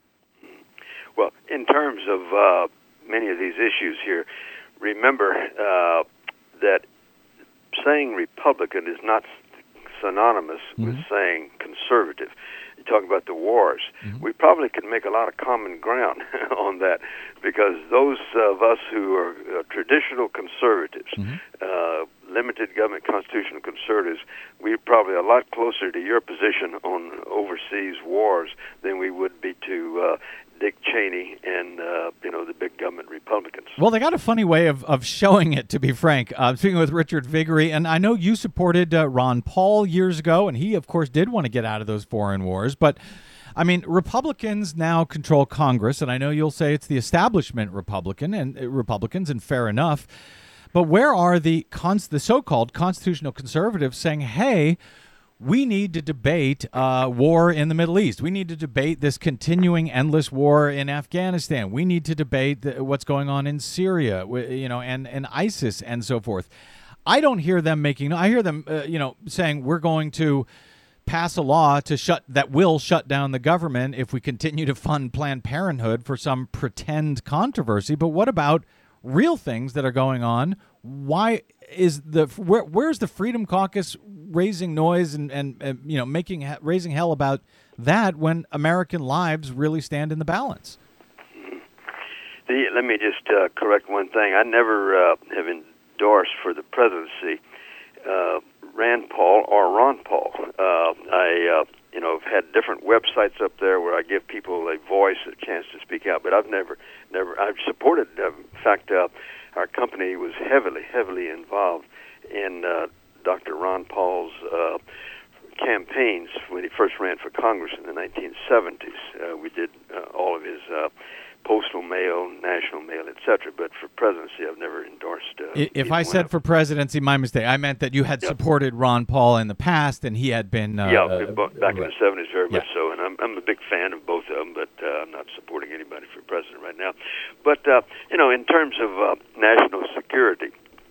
Well, in terms of uh, many of these issues here, remember uh, that saying Republican is not synonymous mm-hmm. with saying conservative. talk about the wars, mm-hmm. we probably could make a lot of common ground on that, because those of us who are uh, traditional conservatives, mm-hmm. uh, limited government constitutional conservatives, we're probably a lot closer to your position on overseas wars than we would be to uh, Dick Cheney and, uh, you know, the big government Republicans. Well, they got a funny way of, of showing it, to be frank. Uh, speaking with Richard Viguerie, and I know you supported uh, Ron Paul years ago, and he, of course, did want to get out of those foreign wars. But, I mean, Republicans now control Congress, and I know you'll say it's the establishment Republican and uh, Republicans, and fair enough. But where are the cons- the so-called constitutional conservatives saying, hey, we need to debate uh, war in the Middle East. We need to debate this continuing endless war in Afghanistan. We need to debate the, what's going on in Syria, you know, and, and ISIS and so forth. I don't hear them making. I hear them, uh, you know, saying we're going to pass a law to shut that will shut down the government if we continue to fund Planned Parenthood for some pretend controversy. But what about real things that are going on? Why is the where, where's the Freedom Caucus raising noise and, and uh, you know making raising hell about that when American lives really stand in the balance? The, let me just uh, correct one thing. I never uh, have endorsed for the presidency uh, Rand Paul or Ron Paul. Uh, I uh, you know have had different websites up there where I give people a voice, a chance to speak out. But I've never, never, I've supported. Uh, in fact, uh, our company was heavily, heavily involved in uh, Doctor Ron Paul's uh, campaigns when he first ran for Congress in the nineteen seventies. Uh, we did uh, all of his uh, postal mail, national mail, et cetera. But for presidency, I've never endorsed. Uh, if I said for presidency, my mistake. I meant that you had yep. supported Ron Paul in the past, and he had been. Uh, yeah, uh, back in right. the seventies, very yeah. much so. And I'm I'm a big fan of both of them, but uh, I'm not supporting anybody for president right now. But uh, you know, in terms of uh, national security,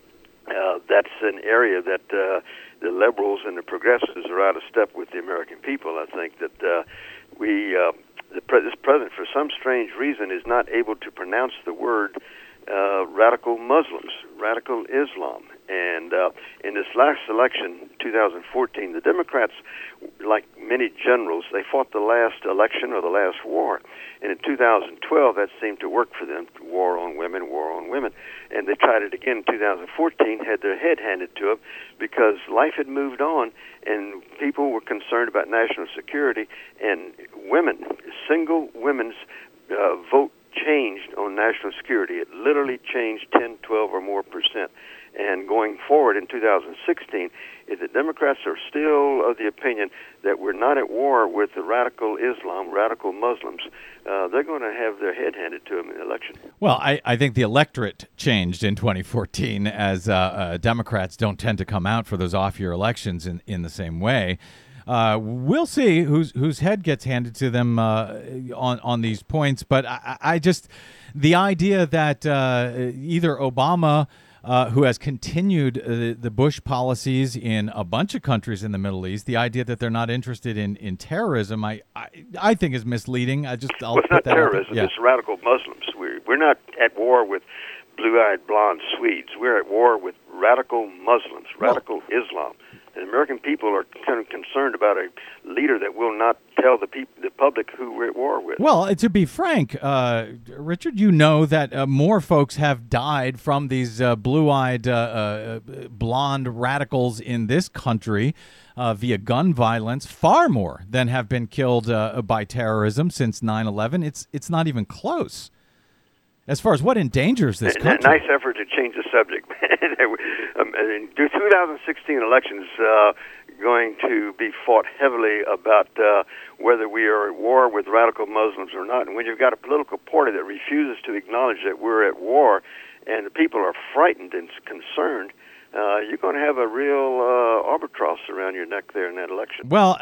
uh, that's an area that uh, the liberals and the progressives are out of step with the American people. I think that uh, we. Uh, The pre- this president, for some strange reason, is not able to pronounce the word uh, radical Muslims, radical Islam. And uh, in this last election, two thousand fourteen, the Democrats, like many generals, they fought the last election or the last war. And in two thousand twelve, that seemed to work for them, war on women, war on women. And they tried it again in two thousand fourteen, had their head handed to them because life had moved on and people were concerned about national security, and women, single women's uh, vote changed on national security. It literally changed ten, twelve or more percent. And going forward in two thousand sixteen, if the Democrats are still of the opinion that we're not at war with the radical Islam, radical Muslims, uh, they're going to have their head handed to them in the election. Well, I, I think the electorate changed in twenty fourteen, as uh, uh, Democrats don't tend to come out for those off-year elections in, in the same way. Uh, we'll see whose whose head gets handed to them uh, on on these points. But I, I just the idea that uh, either Obama, Uh, who has continued uh, the Bush policies in a bunch of countries in the Middle East, the idea that they're not interested in, in terrorism, I, I I think is misleading. I just I'll well, it's put not that terrorism; yeah. it's radical Muslims. We're we're not at war with blue-eyed blonde Swedes. We're at war with radical Muslims, radical well, Islam. And American people are kind of concerned about a leader that will not tell the people, the public, who we're at war with. Well, to be frank, uh, Richard, you know that uh, more folks have died from these uh, blue-eyed, uh, uh, blonde radicals in this country uh, via gun violence, far more than have been killed uh, by terrorism since nine eleven. It's it's not even close. As far as what endangers this country. Nice effort to change the subject. um, the two thousand sixteen elections uh, going to be fought heavily about uh, whether we are at war with radical Muslims or not. And when you've got a political party that refuses to acknowledge that we're at war and the people are frightened and concerned, uh, you're going to have a real uh, albatross around your neck there in that election. Well,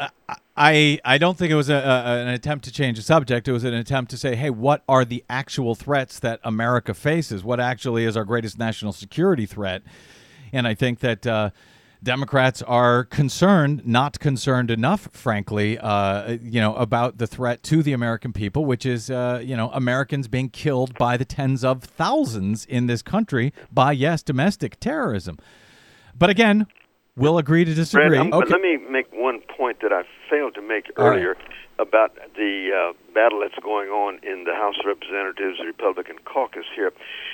I I don't think it was a, a, an attempt to change the subject. It was an attempt to say, hey, what are the actual threats that America faces? What actually is our greatest national security threat? And I think that uh, Democrats are concerned, not concerned enough, frankly, uh, you know, about the threat to the American people, which is, uh, you know, Americans being killed by the tens of thousands in this country by, yes, domestic terrorism. But again, we'll agree to disagree. Brad, um, okay. But let me make one point that I failed to make earlier. Right. about the uh, battle that's going on in the House of Representatives, the Republican caucus here.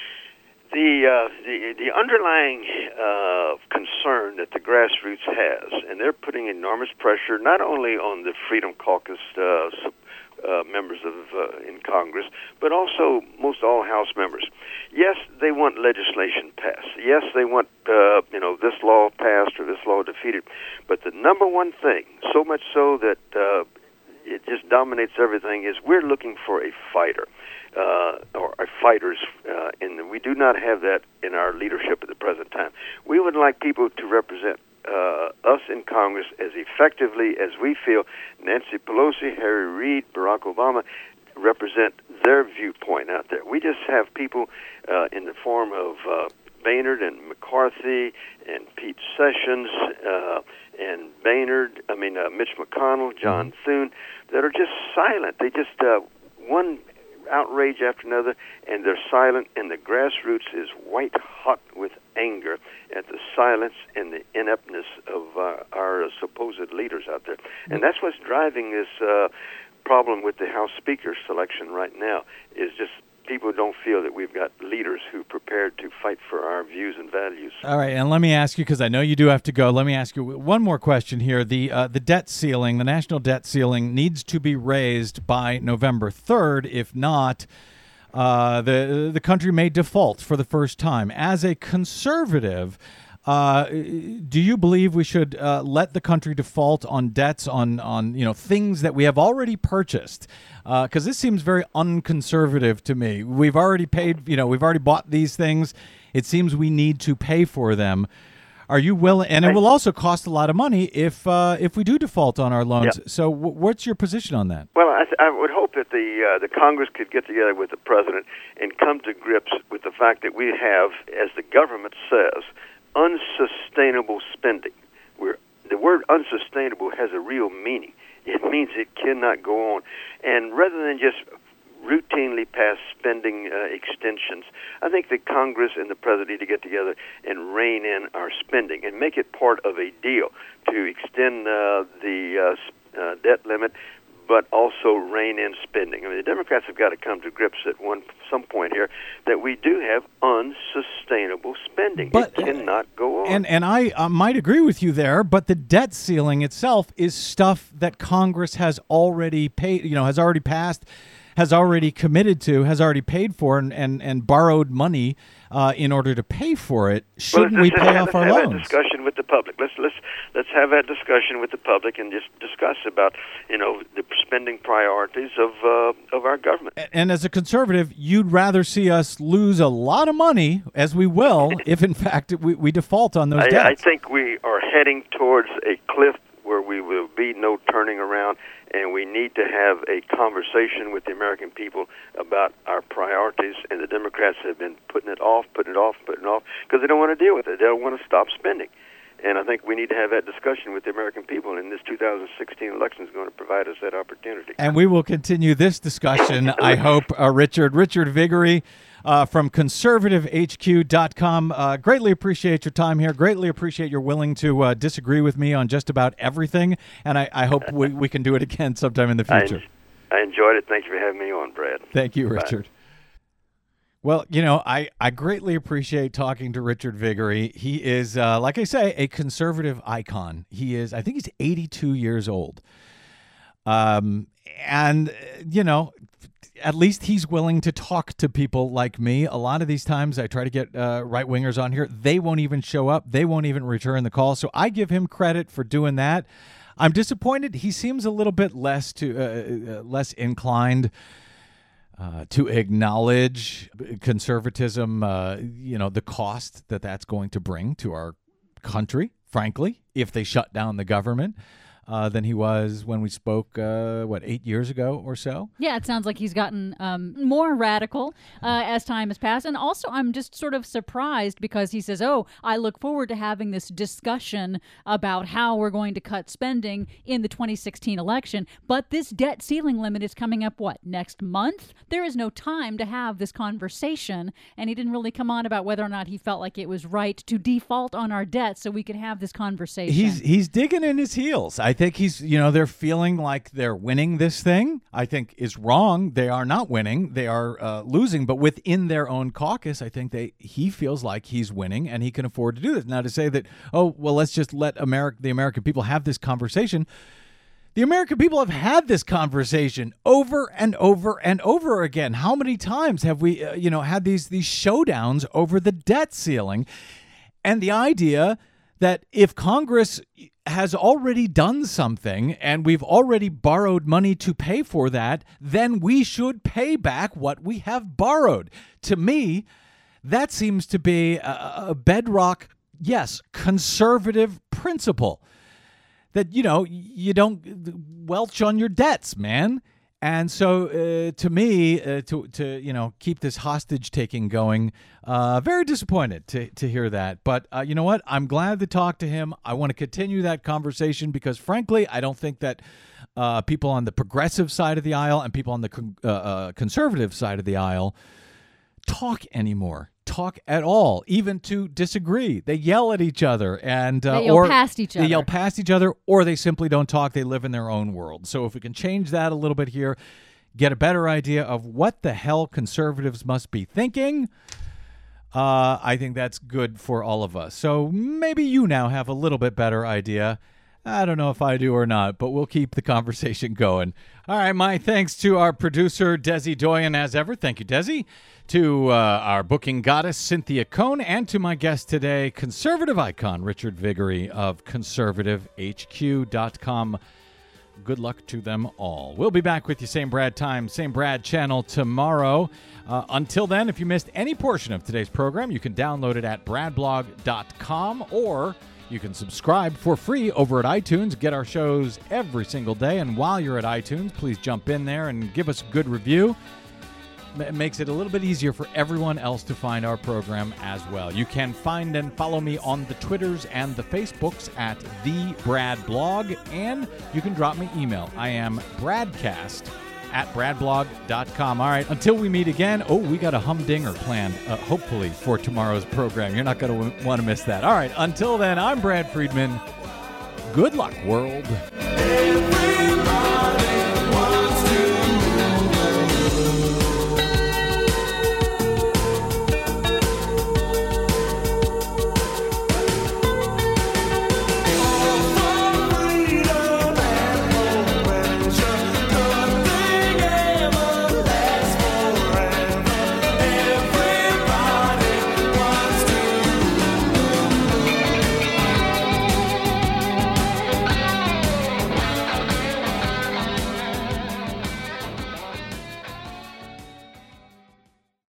The, uh, the the underlying uh, concern that the grassroots has, and they're putting enormous pressure not only on the Freedom Caucus uh, uh, members of uh, in Congress, but also most all House members. Yes, they want legislation passed. Yes, they want uh, you know this law passed or this law defeated. But the number one thing, so much so that uh, it just dominates everything, is we're looking for a fighter. Uh, or, or fighters, uh, and we do not have that in our leadership at the present time. We would like people to represent uh, us in Congress as effectively as we feel Nancy Pelosi, Harry Reid, Barack Obama represent their viewpoint out there. We just have people uh, in the form of uh, Boehner and McCarthy and Pete Sessions uh, and Boehner, I mean uh, Mitch McConnell, John Thune, that are just silent. They just, uh, one outrage after another, and they're silent, and the grassroots is white hot with anger at the silence and the ineptness of uh, our uh, supposed leaders out there. And that's what's driving this uh, problem with the House Speaker selection right now, is just people don't feel that we've got leaders who are prepared to fight for our views and values. All right, and let me ask you, because I know you do have to go, let me ask you one more question here. The uh, the debt ceiling, the national debt ceiling, needs to be raised by November third. If not, uh, the the country may default for the first time. As a conservative, Uh, do you believe we should uh, let the country default on debts on, on you know things that we have already purchased? Because uh, this seems very unconservative to me. We've already paid, you know, we've already bought these things. It seems we need to pay for them. Are you willing? And it will also cost a lot of money if uh, if we do default on our loans. Yeah. So, w- what's your position on that? Well, I, th- I would hope that the uh, the Congress could get together with the president and come to grips with the fact that we have, as the government says, unsustainable spending. Where the word unsustainable has a real meaning. It means it cannot go on. And rather than just routinely pass spending uh, extensions, I think the Congress and the President need to get together and rein in our spending and make it part of a deal to extend uh, the uh, uh, debt limit, but also rein in spending. I mean, the Democrats have got to come to grips at one some point here that we do have unsustainable spending. But, it cannot go on. And and I uh, might agree with you there, but the debt ceiling itself is stuff that Congress has already paid, you know, has already passed, has already committed to, has already paid for, and, and, and borrowed money uh, in order to pay for it. Shouldn't well, we pay have, off our have loans? That discussion with the public. Let's let's let's have that discussion with the public and just discuss about you know the spending priorities of uh, of our government. And as a conservative, you'd rather see us lose a lot of money, as we will, if in fact we, we default on those I, debts. I think we are heading towards a cliff where we will be no turning around, and we need to have a conversation with the American people about our priorities, and the Democrats have been putting it off, putting it off, putting it off, because they don't want to deal with it. They don't want to stop spending. And I think we need to have that discussion with the American people, and this two thousand sixteen election is going to provide us that opportunity. And we will continue this discussion, I hope, uh, Richard. Richard Viguerie uh, from conservative H Q dot com. Uh, greatly appreciate your time here. Greatly appreciate you're willing to uh, disagree with me on just about everything. And I, I hope we, we can do it again sometime in the future. I, I enjoyed it. Thank you for having me on, Brad. Thank you, Richard. Bye. Well, you know, I, I greatly appreciate talking to Richard Viguerie. He is, uh, like I say, a conservative icon. He is, I think he's eighty-two years old. Um, and, you know, at least he's willing to talk to people like me. A lot of these times I try to get uh, right-wingers on here. They won't even show up. They won't even return the call. So I give him credit for doing that. I'm disappointed. He seems a little bit less to uh, uh, less inclined Uh, to acknowledge conservatism, uh, you know, the cost that that's going to bring to our country, frankly, if they shut down the government, uh, than he was when we spoke, uh, what, eight years ago or so? Yeah, it sounds like he's gotten um, more radical uh, as time has passed. And also, I'm just sort of surprised because he says, oh, I look forward to having this discussion about how we're going to cut spending in the twenty sixteen election. But this debt ceiling limit is coming up, what, next month? There is no time to have this conversation. And he didn't really come on about whether or not he felt like it was right to default on our debt so we could have this conversation. He's, he's digging in his heels. I think he's, you know, they're feeling like they're winning this thing. I think is wrong. They are not winning. They are uh, losing. But within their own caucus, I think they he feels like he's winning and he can afford to do this. Now, to say that, oh, well, let's just let America, the American people have this conversation. The American people have had this conversation over and over and over again. How many times have we, uh, you know, had these these showdowns over the debt ceiling? And the idea that if Congress has already done something and we've already borrowed money to pay for that, then we should pay back what we have borrowed. To me, that seems to be a, a bedrock, yes, conservative principle. That, you know, you don't welch on your debts, man. And so uh, to me, uh, to, to, you know, keep this hostage taking going, uh, very disappointed to, to hear that. But uh, you know what? I'm glad to talk to him. I want to continue that conversation because, frankly, I don't think that uh, people on the progressive side of the aisle and people on the con- uh, uh, conservative side of the aisle talk anymore. Talk at all, even to disagree. They yell at each other and uh, they yell or past each other. They yell past each other, or they simply don't talk. They live in their own world. So if we can change that a little bit here, get a better idea of what the hell conservatives must be thinking, uh, I think that's good for all of us. So maybe you now have a little bit better idea. I don't know if I do or not, but we'll keep the conversation going. All right, my thanks to our producer, Desi Doyen, as ever. Thank you, Desi. To uh, our booking goddess, Cynthia Cohn, and to my guest today, conservative icon, Richard Viguerie of conservative H Q dot com. Good luck to them all. We'll be back with you same Brad time, same Brad channel tomorrow. Uh, until then, if you missed any portion of today's program, you can download it at brad blog dot com, or you can subscribe for free over at iTunes. Get our shows every single day. And while you're at iTunes, please jump in there and give us a good review. It makes it a little bit easier for everyone else to find our program as well. You can find and follow me on the Twitters and the Facebooks at The Brad Blog, and you can drop me email. I am bradcast at brad blog dot com. All right, until we meet again, oh, we got a humdinger planned, uh, hopefully, for tomorrow's program. You're not going to w- want to miss that. All right, until then, I'm Brad Friedman. Good luck, world.